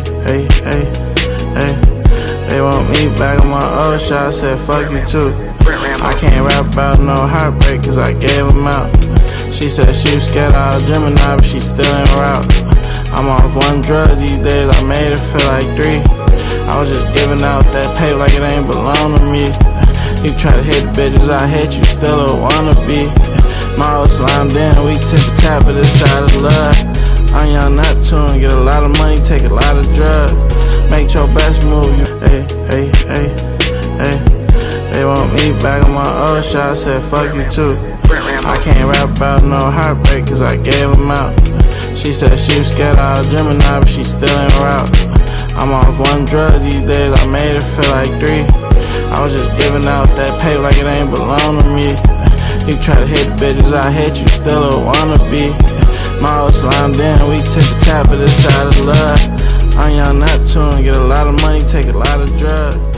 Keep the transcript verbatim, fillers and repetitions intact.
hey, hey, hey. They want me back on my old shit, I said fuck you too. I can't rap about no heartbreak cause I gave them out. She said she was scared I was Gemini, but she still in route. I'm off one drugs these days, I made it feel like three. I was just giving out that paper like it ain't belong to me. You try to hit bitches, I hate you, still a wannabe. My old slimed in, we took a tap of this side of love. I'm young Neptune, get a lot of money, take a lot of drugs. Make your best move, you, hey, hey, hey, hey. They want me back on my old shit, I said fuck you too. I can't rap about no heartbreak cause I gave them out. She said she was scared I was Gemini, but she still in route. I'm off one drugs these days, I made it feel like three. I was just giving out that paper like it ain't belong to me. You try to hit bitches, I hate you, still a wannabe. My old slimed in, we took a tap of this side of love. I'm young Neptune, get a lot of money, take a lot of drugs.